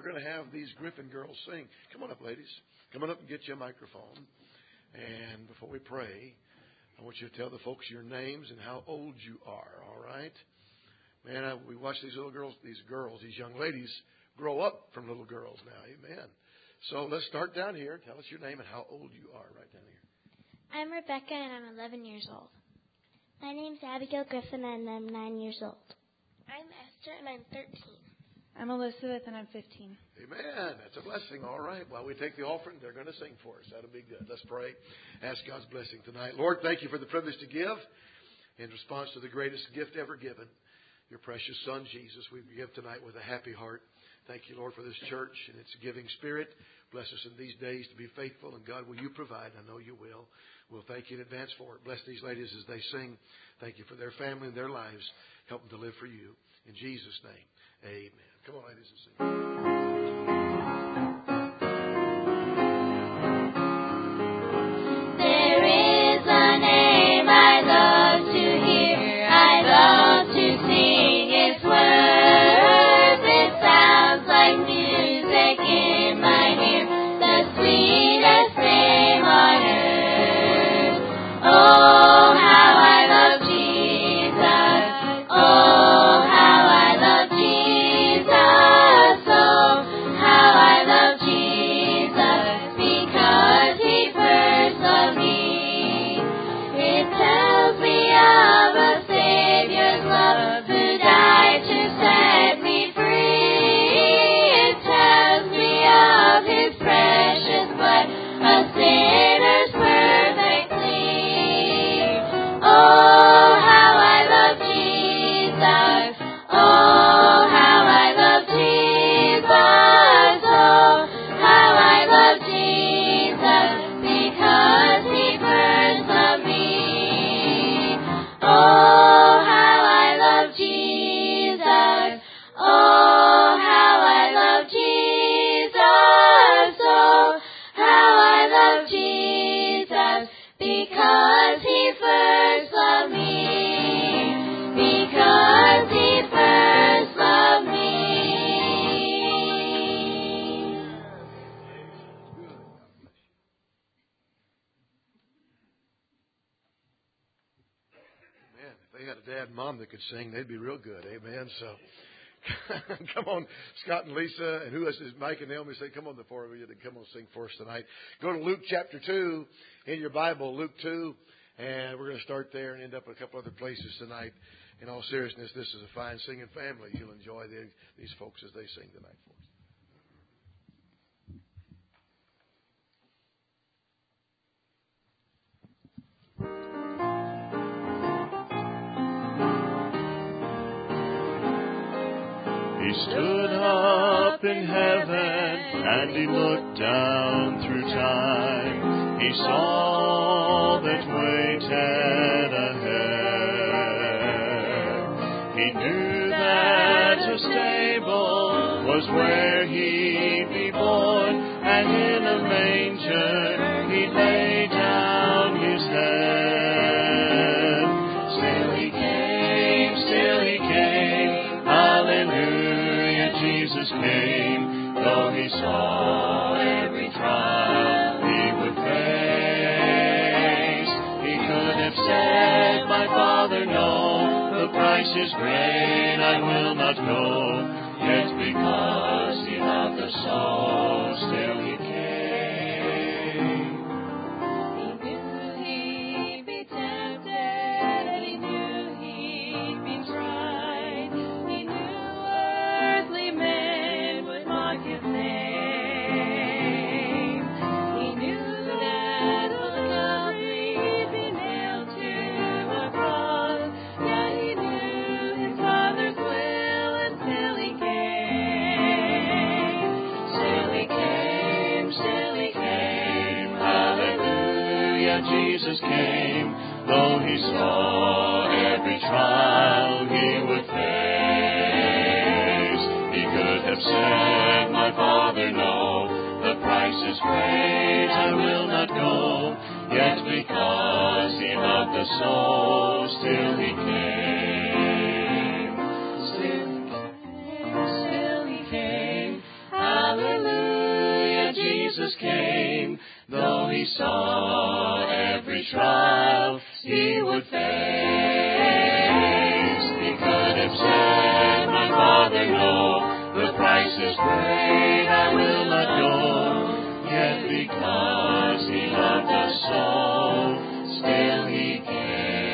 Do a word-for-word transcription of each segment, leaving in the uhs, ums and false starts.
we're going to have these Griffin girls sing. Come on up, ladies. Come on up and get you a microphone. And before we pray, I want you to tell the folks your names and how old you are, all right? Man, I, we watch these little girls, these girls, these young ladies grow up from little girls now. Amen. So let's start down here. Tell us your name and how old you are right down here. I'm Rebecca, and I'm eleven years old. My name's Abigail Griffin, and I'm nine years old. I'm Esther, and I'm thirteen. I'm Elizabeth, and I'm fifteen. Amen. That's a blessing. All right. While we take the offering, they're going to sing for us. That'll be good. Let's pray. Ask God's blessing tonight. Lord, thank you for the privilege to give in response to the greatest gift ever given, your precious Son, Jesus. We give tonight with a happy heart. Thank you, Lord, for this church and its giving spirit. Bless us in these days to be faithful. And God, will you provide? I know you will. We'll thank you in advance for it. Bless these ladies as they sing. Thank you for their family and their lives. Help them to live for you. In Jesus' name, amen. Come on, ladies, and sing. Sing, they'd be real good. Amen. So come on, Scott and Lisa, and who else is Mike and Naomi? Say, come on, the four of you to come on sing for us tonight. Go to Luke chapter two in your Bible, Luke two, and we're going to start there and end up in a couple other places tonight. In all seriousness, this is a fine singing family. You'll enjoy the, these folks as they sing tonight for us. He stood up in heaven and he looked down through time. He saw that waited ahead. He knew that a stable was where he'd be born, and in a manger he'd lay down his head. Still he came, still he came, hallelujah. Jesus came, though he saw every trial he would face. He could have said, my Father, no, the price is great, I will not go. Yet because he loved us so, still he came. He knew he'd be tempted, he knew he'd be tried. He knew men would mock his name. He knew that on Calvary he'd be nailed to a cross. Yet he knew his Father's will, and still he came. Still he came, still he came. Hallelujah, Jesus came, though he saw every trial he would face. He could have said, my Father, no, the price is great, I will not go. Yet because he loved us so, still he came. Still he came, still he came. Jesus came, though he saw every trial he would face. He could have said, my Father, no, the price is great, I will not go. Yet because he loved us so, still he came.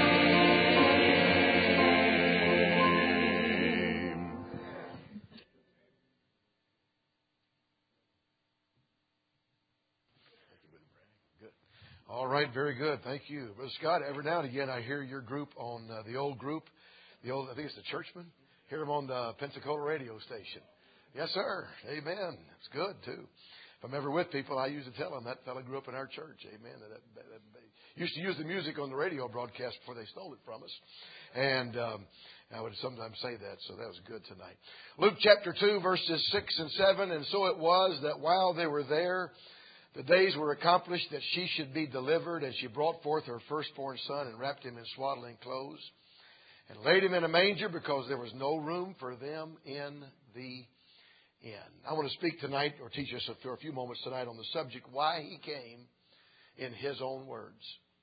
All right, very good. Thank you. Brother Scott, every now and again I hear your group on uh, the old group, the old, I think it's the Churchman. Hear them on the Pensacola radio station. Yes, sir. Amen. It's good, too. If I'm ever with people, I usually tell them that fellow grew up in our church. Amen. That, that, that, they used to use the music on the radio broadcast before they stole it from us. And um, I would sometimes say that, so that was good tonight. Luke chapter two, verses six and seven. And so it was that while they were there, the days were accomplished that she should be delivered, and she brought forth her firstborn son and wrapped him in swaddling clothes and laid him in a manger because there was no room for them in the inn. I want to speak tonight, or teach us for a few moments tonight, on the subject, why he came in his own words.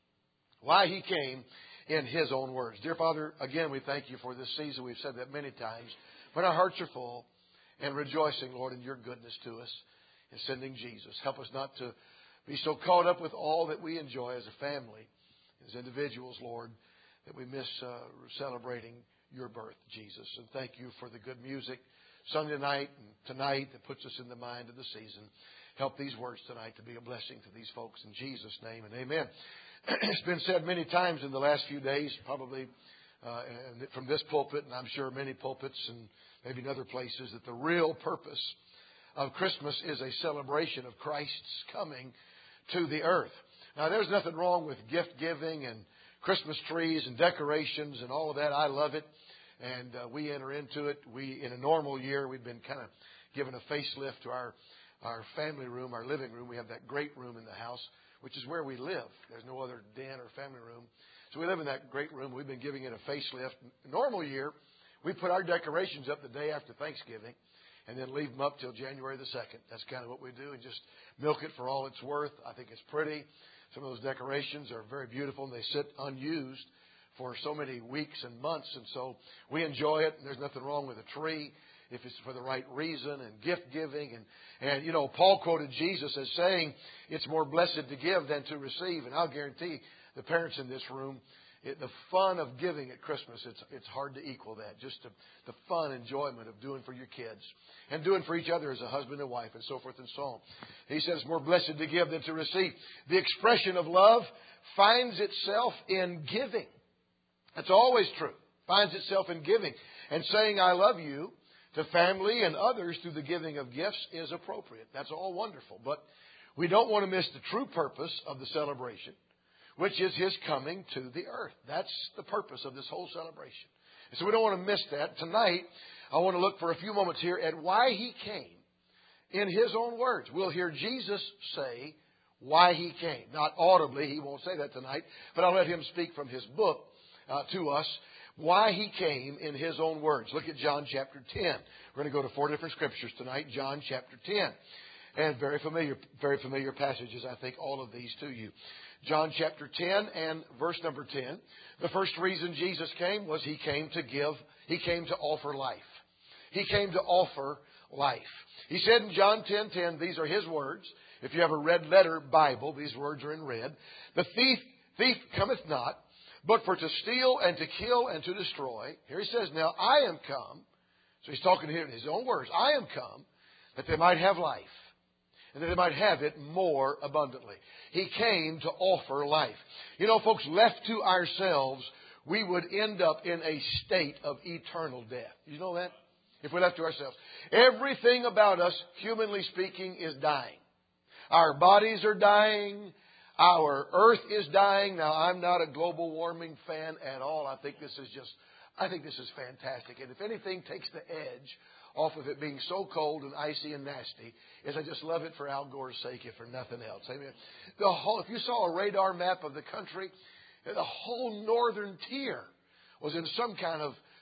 Why he came in his own words. Dear Father, again, we thank you for this season. We've said that many times. When our hearts are full and rejoicing, Lord, in your goodness to us, in sending Jesus. Help us not to be so caught up with all that we enjoy as a family, as individuals, Lord, that we miss uh, celebrating your birth, Jesus. And thank you for the good music Sunday night and tonight that puts us in the mind of the season. Help these words tonight to be a blessing to these folks in Jesus' name and amen. It's been said many times in the last few days, probably uh, and from this pulpit, and I'm sure many pulpits and maybe in other places, that the real purpose of Christmas is a celebration of Christ's coming to the earth. Now, there's nothing wrong with gift giving and Christmas trees and decorations and all of that. I love it. And uh, we enter into it. We, in a normal year, we've been kind of given a facelift to our, our family room, our living room. We have that great room in the house, which is where we live. There's no other den or family room. So we live in that great room. We've been giving it a facelift. Normal year, we put our decorations up the day after Thanksgiving and then leave them up till January the second. That's kind of what we do, and just milk it for all it's worth. I think it's pretty. Some of those decorations are very beautiful, and they sit unused for so many weeks and months. And so we enjoy it, and there's nothing wrong with a tree if it's for the right reason, and gift giving. And, and you know, Paul quoted Jesus as saying, it's more blessed to give than to receive. And I'll guarantee the parents in this room, it, the fun of giving at Christmas, it's it's hard to equal that. Just the, the fun, enjoyment of doing for your kids and doing for each other as a husband and wife and so forth and so on. He says it's more blessed to give than to receive. The expression of love finds itself in giving. That's always true. Finds itself in giving. And saying I love you to family and others through the giving of gifts is appropriate. That's all wonderful. But we don't want to miss the true purpose of the celebration, which is His coming to the earth. That's the purpose of this whole celebration. And so we don't want to miss that. Tonight, I want to look for a few moments here at why He came in His own words. We'll hear Jesus say why He came. Not audibly, He won't say that tonight, but I'll let Him speak from His book uh, to us. Why He came in His own words. Look at John chapter ten. We're going to go to four different scriptures tonight. John chapter ten. And very familiar, very familiar passages, I think, all of these to you. John chapter ten and verse number ten. The first reason Jesus came was He came to give, He came to offer life. He came to offer life. He said in John ten ten, these are His words. If you have a red letter Bible, these words are in red. The thief, thief cometh not, but for to steal and to kill and to destroy. Here He says, now I am come. So He's talking here in His own words. I am come that they might have life, and that they might have it more abundantly. He came to offer life. You know, folks, left to ourselves, we would end up in a state of eternal death. You know that? If we're left to ourselves. Everything about us, humanly speaking, is dying. Our bodies are dying. Our earth is dying. Now, I'm not a global warming fan at all. I think this is just, I think this is fantastic. And if anything takes the edge off of it being so cold and icy and nasty, is I just love it for Al Gore's sake, if for nothing else. Amen. The whole, if you saw a radar map of the country, the whole northern tier was in some kind of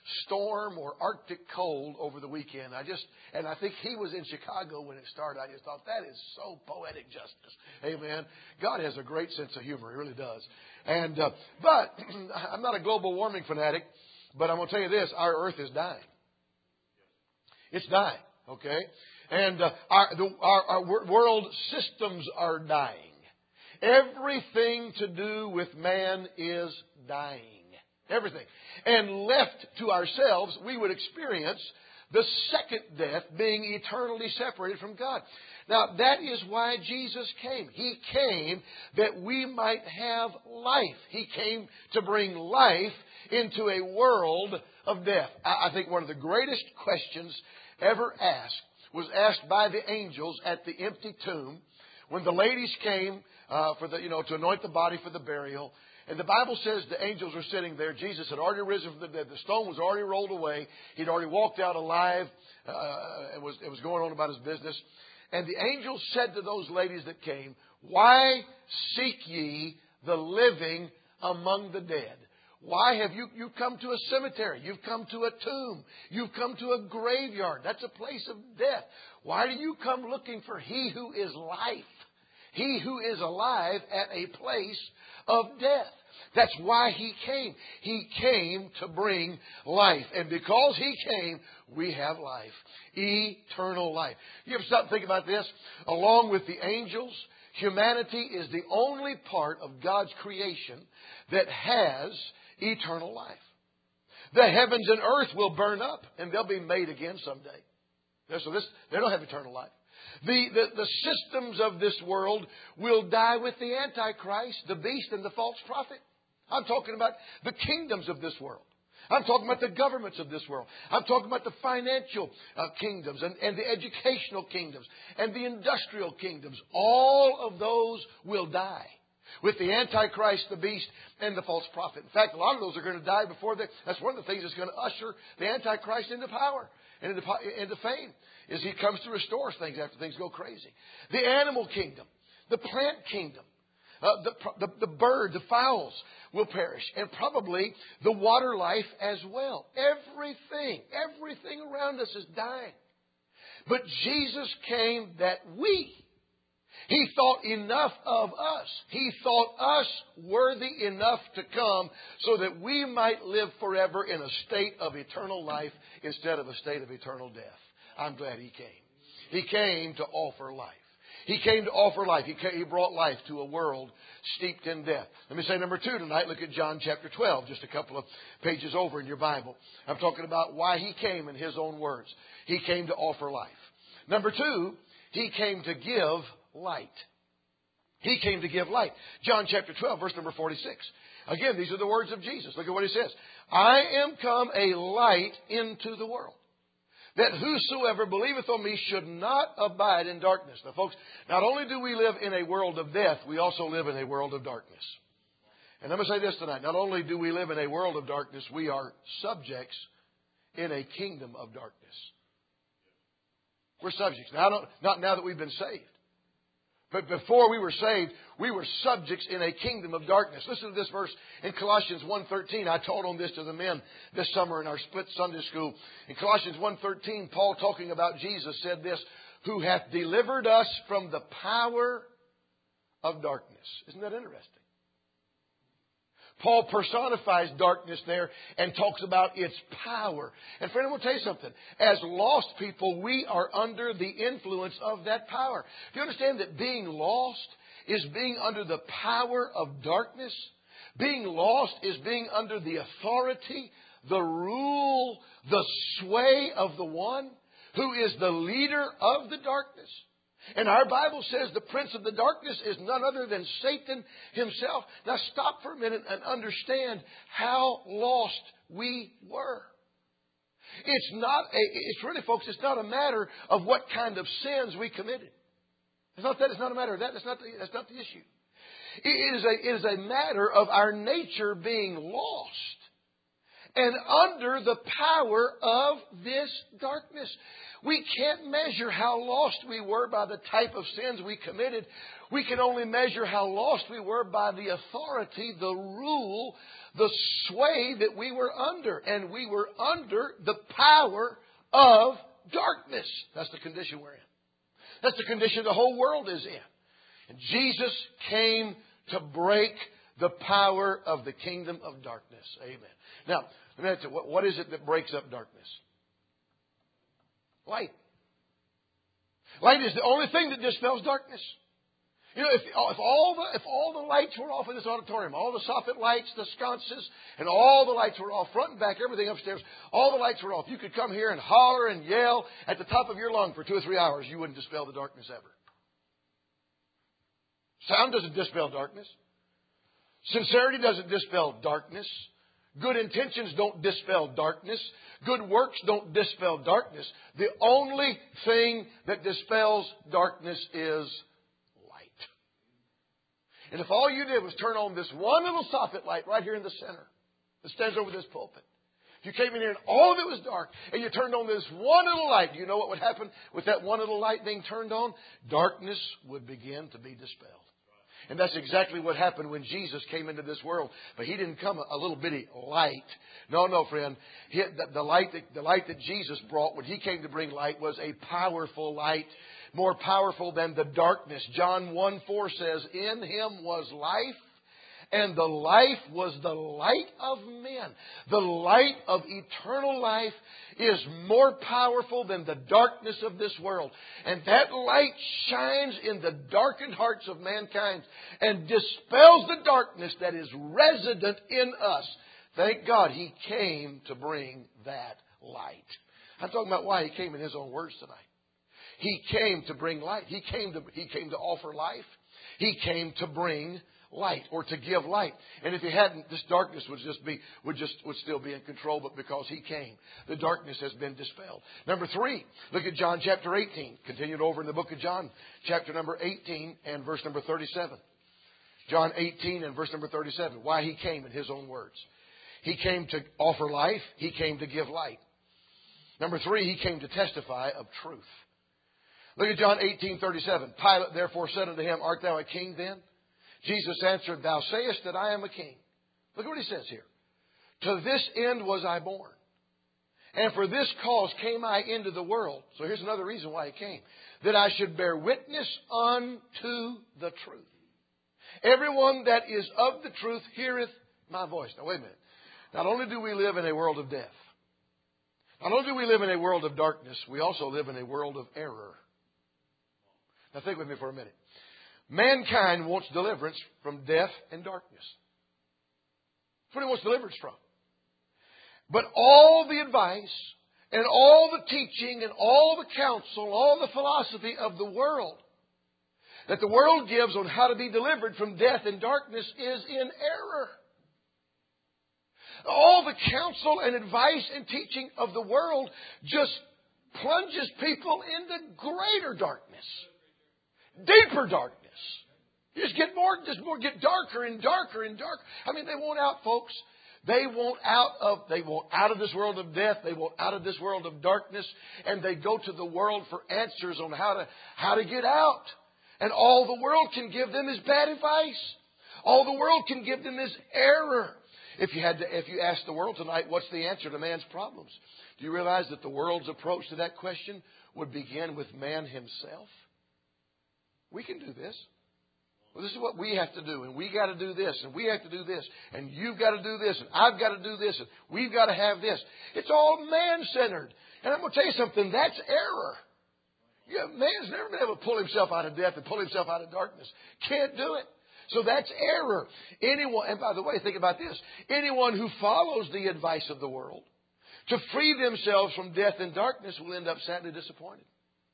storm or Arctic cold over the weekend. I just, and I think he was in Chicago when it started. I just thought that is so poetic justice. Amen. God has a great sense of humor. He really does. And, uh, but I'm not a global warming fanatic, but I'm going to tell you this. Our earth is dying. It's dying. Okay. And uh, our, the, our, our world systems are dying. Everything to do with man is dying. Everything. And left to ourselves, we would experience the second death, being eternally separated from God. Now, that is why Jesus came. He came that we might have life. He came to bring life into a world of death. I think one of the greatest questions ever asked was asked by the angels at the empty tomb when the ladies came uh, for the, you know, to anoint the body for the burial. And the Bible says the angels were sitting there. Jesus had already risen from the dead. The stone was already rolled away. He'd already walked out alive. Uh, it was, it was going on about his business. And the angels said to those ladies that came, "Why seek ye the living among the dead?" Why have you, you've come to a cemetery? You've come to a tomb. You've come to a graveyard. That's a place of death. Why do you come looking for He who is life? He who is alive at a place of death. That's why He came. He came to bring life. And because He came, we have life. Eternal life. You ever stop and think about this? Along with the angels, humanity is the only part of God's creation that has eternal life. The heavens and earth will burn up and they'll be made again someday. So this, they don't have eternal life. The, the, the systems of this world will die with the Antichrist, the beast, and the false prophet. I'm talking about the kingdoms of this world. I'm talking about the governments of this world. I'm talking about the financial uh, kingdoms and, and the educational kingdoms and the industrial kingdoms. All of those will die with the Antichrist, the beast, and the false prophet. In fact, a lot of those are going to die before they... That's one of the things that's going to usher the Antichrist into power and into, into fame, is he comes to restore things after things go crazy. The animal kingdom, the plant kingdom, uh, the, the, the bird, the fowls will perish, and probably the water life as well. Everything, everything around us is dying. But Jesus came that we... He thought enough of us. He thought us worthy enough to come so that we might live forever in a state of eternal life instead of a state of eternal death. I'm glad He came. He came to offer life. He came to offer life. He, came, he brought life to a world steeped in death. Let me say number two tonight. Look at John chapter twelve, just a couple of pages over in your Bible. I'm talking about why He came in His own words. He came to offer life. Number two, He came to give light. He came to give light. John chapter twelve, verse number forty-six. Again, these are the words of Jesus. Look at what He says. "I am come a light into the world, that whosoever believeth on me should not abide in darkness." Now, folks, not only do we live in a world of death, we also live in a world of darkness. And I'm going to say this tonight. Not only do we live in a world of darkness, we are subjects in a kingdom of darkness. We're subjects. Now, I don't, not now that we've been saved. But before we were saved, we were subjects in a kingdom of darkness. Listen to this verse in Colossians one thirteen. I taught on this to the men this summer in our split Sunday school. In Colossians one thirteen, Paul, talking about Jesus, said this: "Who hath delivered us from the power of darkness." Isn't that interesting? Paul personifies darkness there and talks about its power. And friend, I want to tell you something. As lost people, we are under the influence of that power. Do you understand that being lost is being under the power of darkness? Being lost is being under the authority, the rule, the sway of the one who is the leader of the darkness. And our Bible says the prince of the darkness is none other than Satan himself. Now stop for a minute and understand how lost we were. It's not a, it's really, folks, it's not a matter of what kind of sins we committed. It's not that, it's not a matter of that. That's not the, that's not the issue. It is a, it is a matter of our nature being lost and under the power of this darkness. We can't measure how lost we were by the type of sins we committed. We can only measure how lost we were by the authority, the rule, the sway that we were under. And we were under the power of darkness. That's the condition we're in. That's the condition the whole world is in. And Jesus came to break the power of the kingdom of darkness. Amen. Now, let me ask you, what, what is it that breaks up darkness? Light. Light is the only thing that dispels darkness. You know, if, if all the if all the lights were off in this auditorium, all the soffit lights, the sconces, and all the lights were off, front and back, everything upstairs, all the lights were off. You could come here and holler and yell at the top of your lung for two or three hours. You wouldn't dispel the darkness ever. Sound doesn't dispel darkness. Sincerity doesn't dispel darkness. Good intentions don't dispel darkness. Good works don't dispel darkness. The only thing that dispels darkness is light. And if all you did was turn on this one little soffit light right here in the center that stands over this pulpit, if you came in here and all of it was dark and you turned on this one little light, do you know what would happen with that one little light being turned on? Darkness would begin to be dispelled. And that's exactly what happened when Jesus came into this world. But He didn't come a, a little bitty light. No, no, friend. He, the, the, light that, the light that Jesus brought when He came to bring light was a powerful light. More powerful than the darkness. John one four says, in Him was life. And the life was the light of men. The light of eternal life is more powerful than the darkness of this world. And that light shines in the darkened hearts of mankind and dispels the darkness that is resident in us. Thank God He came to bring that light. I'm talking about why He came in His own words tonight. He came to bring light. He came to, he came to offer life. He came to bring light, or to give light. And if He hadn't, this darkness would just be would just would still be in control. But because He came, the darkness has been dispelled. Number three, look at John chapter eighteen. Continued over in the book of John, chapter number eighteen and verse number thirty-seven. John eighteen and verse number thirty-seven. Why He came in His own words. He came to offer life. He came to give light. Number three, He came to testify of truth. Look at John eighteen thirty-seven. Pilate therefore said unto Him, art thou a king then? Jesus answered, thou sayest that I am a king. Look at what He says here. To this end was I born. And for this cause came I into the world. So here's another reason why He came. That I should bear witness unto the truth. Everyone that is of the truth heareth my voice. Now wait a minute. Not only do we live in a world of death. Not only do we live in a world of darkness. We also live in a world of error. Now think with me for a minute. Mankind wants deliverance from death and darkness. That's what he wants deliverance from. But all the advice and all the teaching and all the counsel, all the philosophy of the world that the world gives on how to be delivered from death and darkness is in error. All the counsel and advice and teaching of the world just plunges people into greater darkness, deeper darkness. You just get more, just more, get darker and darker and darker. I mean, they want out, folks. They want out of, they want out of this world of death. They want out of this world of darkness, and they go to the world for answers on how to, how to get out. And all the world can give them is bad advice. All the world can give them is error. If you had to, if you asked the world tonight, what's the answer to man's problems? Do you realize that the world's approach to that question would begin with man himself? We can do this. Well, this is what we have to do, and we got to do this, and we have to do this, and you've got to do this, and I've got to do this, and we've got to have this. It's all man-centered. And I'm going to tell you something, that's error. Yeah, man's never been able to pull himself out of death and pull himself out of darkness. Can't do it. So that's error. Anyone, and by the way, think about this. Anyone who follows the advice of the world to free themselves from death and darkness will end up sadly disappointed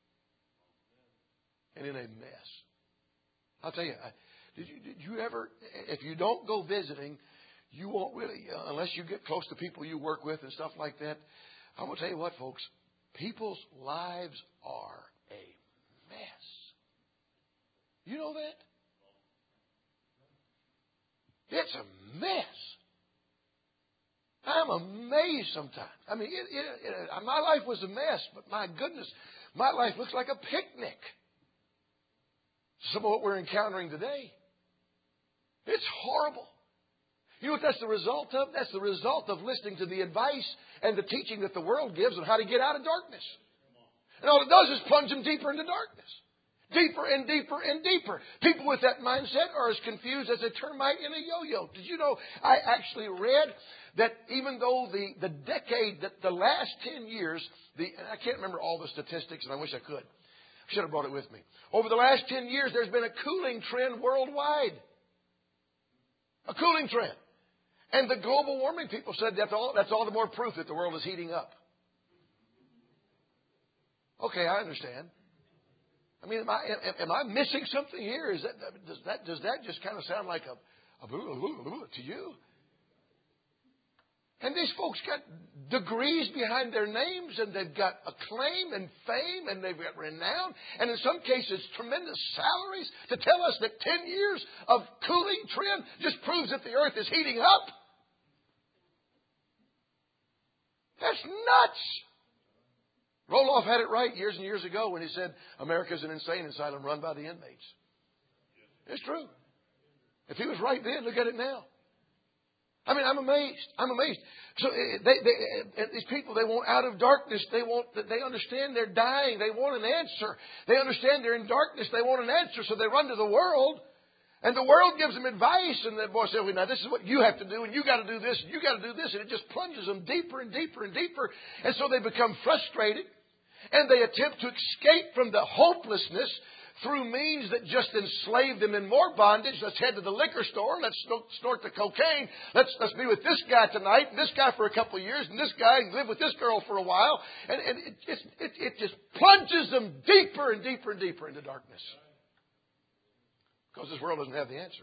and in a mess. I'll tell you, did you, did you ever, if you don't go visiting, you won't really, uh, unless you get close to people you work with and stuff like that. I'm going to tell you what, folks, people's lives are a mess. You know that? It's a mess. I'm amazed amazed sometimes. I mean, it, it, it, my life was a mess, but my goodness, my life looks like a picnic. Some of what we're encountering today. It's horrible. You know what that's the result of? That's the result of listening to the advice and the teaching that the world gives on how to get out of darkness. And all it does is plunge them deeper into darkness. Deeper and deeper and deeper. People with that mindset are as confused as a termite in a yo-yo. Did you know I actually read that even though the, the decade, that the last ten years, the, and I can't remember all the statistics and I wish I could. I should have brought it with me. Over the last ten years, there's been a cooling trend worldwide. A cooling trend. And the global warming people said that's all, that's all the more proof that the world is heating up. Okay, I understand. I mean, am I, am I missing something here? Is that, does that, does that just kind of sound like a, a boo, boo, boo to you? And these folks got degrees behind their names, and they've got acclaim and fame, and they've got renown, and in some cases, tremendous salaries to tell us that ten years of cooling trend just proves that the earth is heating up. That's nuts. Roloff had it right years and years ago when he said America's an insane asylum run by the inmates. It's true. If he was right then, look at it now. I mean, I'm amazed. I'm amazed. So they, they, these people, they want out of darkness. They want. They understand they're dying. They want an answer. They understand they're in darkness. They want an answer. So they run to the world. And the world gives them advice. And the boy says, well, now this is what you have to do. And you got to do this. And you got to do this. And it just plunges them deeper and deeper and deeper. And so they become frustrated. And they attempt to escape from the hopelessness through means that just enslave them in more bondage. Let's head to the liquor store. Let's snort the cocaine. Let's let's be with this guy tonight, and this guy for a couple of years, and this guy, and live with this girl for a while. And, and it, just, it, it just plunges them deeper and deeper and deeper into darkness. Because this world doesn't have the answer.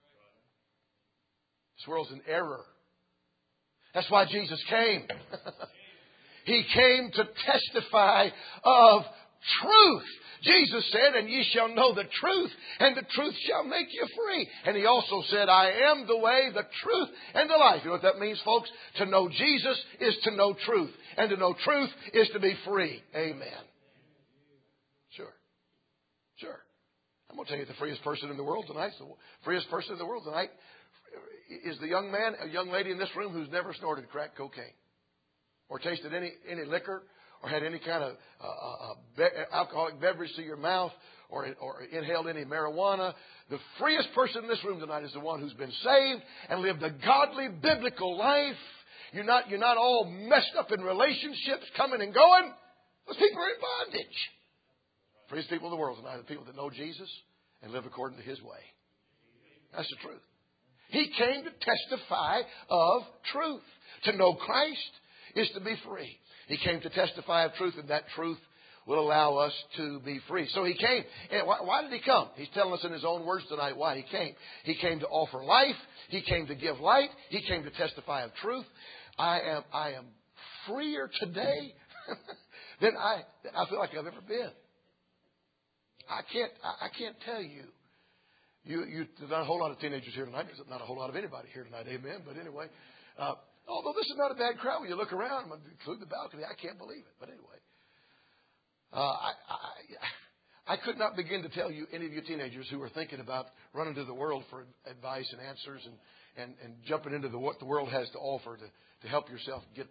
This world's in error. That's why Jesus came. He came to testify of truth. Jesus said, and ye shall know the truth, and the truth shall make you free. And He also said, I am the way, the truth, and the life. You know what that means, folks? To know Jesus is to know truth. And to know truth is to be free. Amen. Sure. Sure. I'm going to tell you the freest person in the world tonight, the freest person in the world tonight is the young man, a young lady in this room who's never snorted crack cocaine or tasted any, any liquor, or had any kind of uh, uh, be- alcoholic beverage to your mouth, or, or inhaled any marijuana. The freest person in this room tonight is the one who's been saved and lived a godly, biblical life. You're not, you're not all messed up in relationships, coming and going. Those people are in bondage. Freest people in the world tonight are the people that know Jesus and live according to His way. That's the truth. He came to testify of truth. To know Christ is to be free. He came to testify of truth, and that truth will allow us to be free. So He came. And why, why did He come? He's telling us in His own words tonight why He came. He came to offer life. He came to give light. He came to testify of truth. I am, I am freer today than I, than I feel like I've ever been. I can't, I, I can't tell you. You, you, there's not a whole lot of teenagers here tonight. There's not a whole lot of anybody here tonight. Amen. But anyway, uh, although this is not a bad crowd, when you look around, include the balcony, I can't believe it. But anyway, uh, I, I, I could not begin to tell you, any of you teenagers who are thinking about running to the world for advice and answers and, and, and jumping into the, what the world has to offer to, to help yourself get.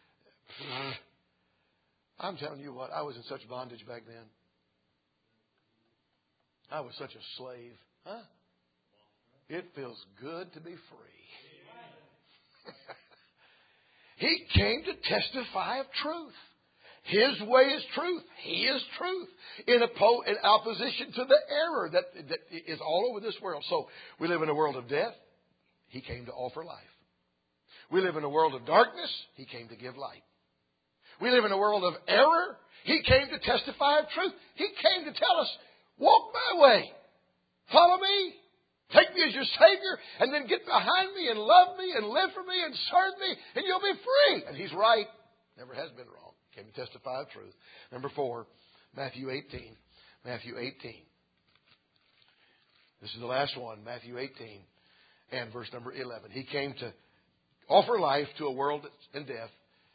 I'm telling you what, I was in such bondage back then. I was such a slave. Huh? It feels good to be free. He came to testify of truth. His way is truth. He is truth. In, oppo- in opposition to the error that, that is all over this world. So we live in a world of death. He came to offer life. We live in a world of darkness. He came to give light. We live in a world of error. He came to testify of truth. He came to tell us, walk my way. Follow me. Take me as your Savior, and then get behind me and love me and live for me and serve me, and you'll be free. And He's right. Never has been wrong. Came to testify of truth. Number four, Matthew eighteen. Matthew eighteen. This is the last one, Matthew eighteen and verse number eleven. He came to offer life to a world that's in death.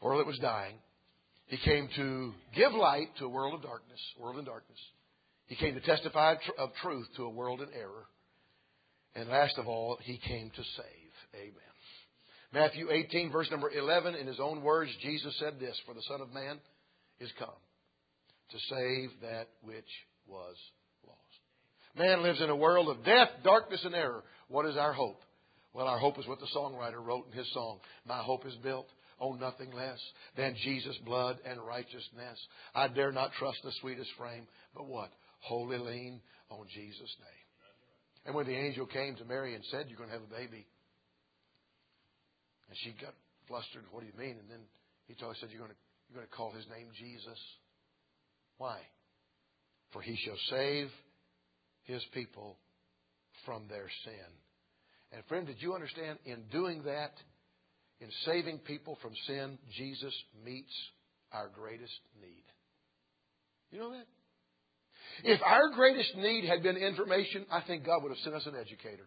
a world that was dying. He came to give light to a world of darkness, world in darkness. He came to testify of truth to a world in error. And last of all, He came to save. Amen. Matthew eighteen, verse number eleven, in His own words, Jesus said this, "For the Son of Man is come to save that which was lost." Man lives in a world of death, darkness, and error. What is our hope? Well, our hope is what the songwriter wrote in his song. My hope is built on nothing less than Jesus' blood and righteousness. I dare not trust the sweetest frame, but what? Wholly lean on Jesus' name. And when the angel came to Mary and said, "You're going to have a baby," and she got flustered, "What do you mean?" And then he told her, said, you're going to, you're going to call His name Jesus. Why? For He shall save His people from their sin. And friend, did you understand? In doing that, in saving people from sin, Jesus meets our greatest need. You know that? If our greatest need had been information, I think God would have sent us an educator.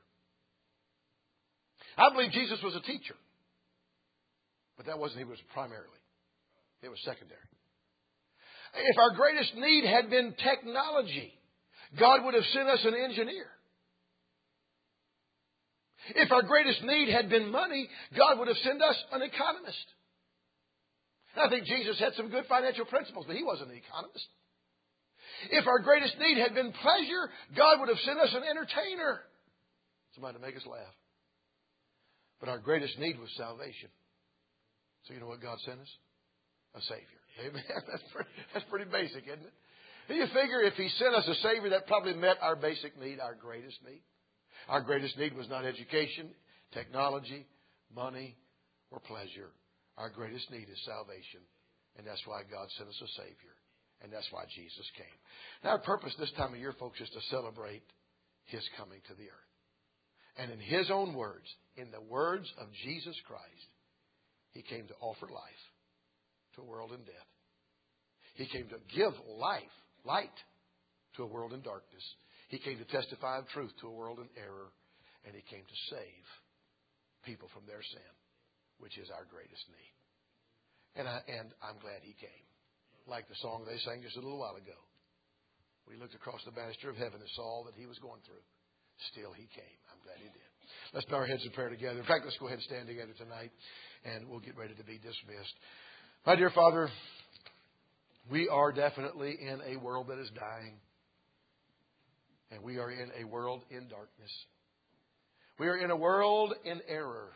I believe Jesus was a teacher. But that wasn't, He was primarily. It was secondary. If our greatest need had been technology, God would have sent us an engineer. If our greatest need had been money, God would have sent us an economist. I think Jesus had some good financial principles, but He wasn't an economist. If our greatest need had been pleasure, God would have sent us an entertainer. Somebody to make us laugh. But our greatest need was salvation. So you know what God sent us? A Savior. Amen. That's pretty, that's pretty basic, isn't it? Do you figure if He sent us a Savior, that probably met our basic need, our greatest need? Our greatest need was not education, technology, money, or pleasure. Our greatest need is salvation. And that's why God sent us a Savior. And that's why Jesus came. Now, our purpose this time of year, folks, is to celebrate His coming to the earth. And in His own words, in the words of Jesus Christ, He came to offer life to a world in death. He came to give life, light, to a world in darkness. He came to testify of truth to a world in error. And He came to save people from their sin, which is our greatest need. And, I, and I'm glad He came. Like the song they sang just a little while ago. We looked across the banister of heaven and saw all that He was going through. Still He came. I'm glad He did. Let's bow our heads in prayer together. In fact, let's go ahead and stand together tonight, and we'll get ready to be dismissed. My dear Father, we are definitely in a world that is dying. And we are in a world in darkness. We are in a world in error.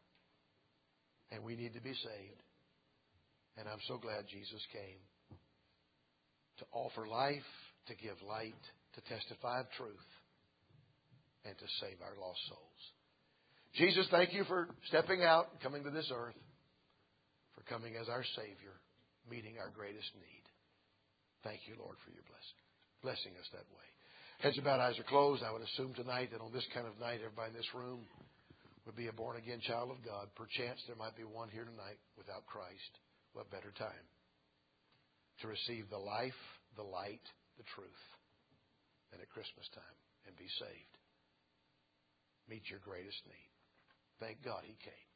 And we need to be saved. And I'm so glad Jesus came to offer life, to give light, to testify of truth, and to save our lost souls. Jesus, thank You for stepping out and coming to this earth, for coming as our Savior, meeting our greatest need. Thank You, Lord, for Your blessing, blessing us that way. Heads bowed, eyes are closed. I would assume tonight that on this kind of night, everybody in this room would be a born-again child of God. Perchance there might be one here tonight without Christ. What better time to receive the life, the light, the truth than at Christmas time and be saved. Meet your greatest need. Thank God He came.